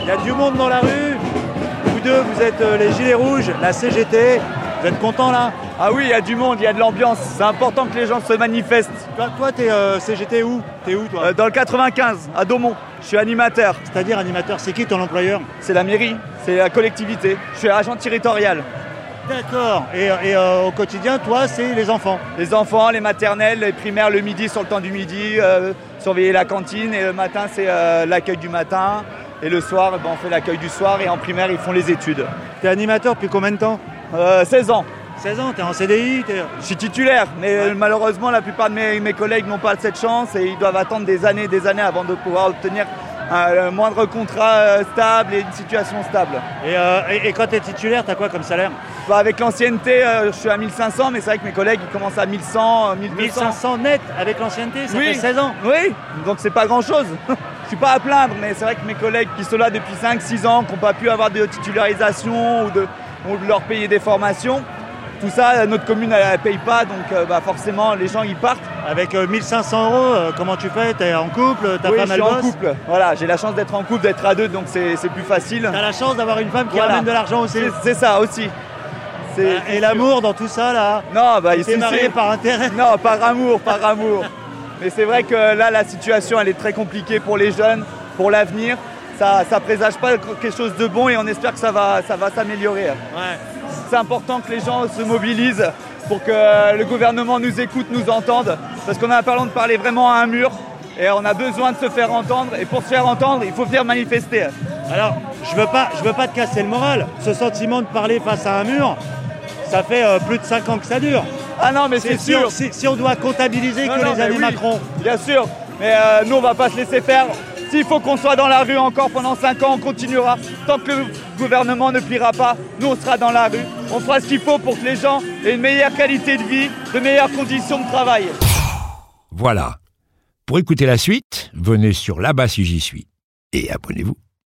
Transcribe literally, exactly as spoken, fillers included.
y a du monde dans la rue. Vous deux, vous êtes euh, les Gilets Rouges, la C G T. Vous êtes contents là? Ah oui, il y a du monde, il y a de l'ambiance. C'est important que les gens se manifestent. Toi, toi t'es euh, C G T où? T'es où toi? Euh, dans le quatre-vingt-quinze, à Daumont. Je suis animateur. C'est-à-dire animateur, c'est qui ton employeur? C'est la mairie, c'est la collectivité. Je suis agent territorial. D'accord. Et, et euh, au quotidien, toi, c'est les enfants? Les enfants, les maternelles, les primaires le midi sur le temps du midi, euh, surveiller la cantine. Et le matin, c'est euh, l'accueil du matin. Et le soir, ben, on fait l'accueil du soir. Et en primaire, ils font les études. T'es animateur depuis combien de temps? euh, seize ans. seize ans, t'es en C D I t'es... Je suis titulaire, mais ouais. malheureusement, la plupart de mes, mes collègues n'ont pas cette chance et ils doivent attendre des années et des années avant de pouvoir obtenir un, un moindre contrat euh, stable et une situation stable. Et, euh, et, et quand t'es titulaire, t'as quoi comme salaire? Bah, avec l'ancienneté, euh, je suis à mille cinq cents, mais c'est vrai que mes collègues ils commencent à mille cent, mille deux cents. mille cinq cents net avec l'ancienneté, ça oui. fait seize ans. Oui, donc c'est pas grand-chose. Je suis pas à plaindre, mais c'est vrai que mes collègues qui sont là depuis cinq six ans, qui n'ont pas pu avoir de titularisation ou de, ou de leur payer des formations, tout ça, notre commune, elle ne paye pas, donc euh, bah, forcément, les gens, ils partent. Avec euh, mille cinq cents euros, euh, comment tu fais? T'es en couple? Ta oui, femme, je elle suis bosse? en couple. Voilà, j'ai la chance d'être en couple, d'être à deux, donc c'est, c'est plus facile. T'as la chance d'avoir une femme qui voilà. ramène de l'argent aussi. C'est, c'est ça aussi. C'est, euh, et l'amour dans tout ça, là? Non, bah, t'es marié par intérêt? Non, par amour, par amour. Mais c'est vrai que là, la situation, elle est très compliquée pour les jeunes, pour l'avenir. Ça ne présage pas quelque chose de bon et on espère que ça va, ça va s'améliorer. Ouais. C'est important que les gens se mobilisent pour que le gouvernement nous écoute, nous entende. Parce qu'on a parlé de parler vraiment à un mur et on a besoin de se faire entendre. Et pour se faire entendre, il faut venir manifester. Alors, je veux pas, je veux pas te casser le moral. Ce sentiment de parler face à un mur, ça fait euh, plus de cinq ans que ça dure. Ah non, mais c'est, c'est sûr. Si, si on doit comptabiliser non, que non, les années oui, Macron. Bien sûr, mais euh, nous, on va pas se laisser faire. S'il faut qu'on soit dans la rue encore pendant cinq ans, on continuera. Tant que le gouvernement ne pliera pas, nous, on sera dans la rue. On fera ce qu'il faut pour que les gens aient une meilleure qualité de vie, de meilleures conditions de travail. Voilà. Pour écouter la suite, venez sur Là-bas si j'y suis et abonnez-vous.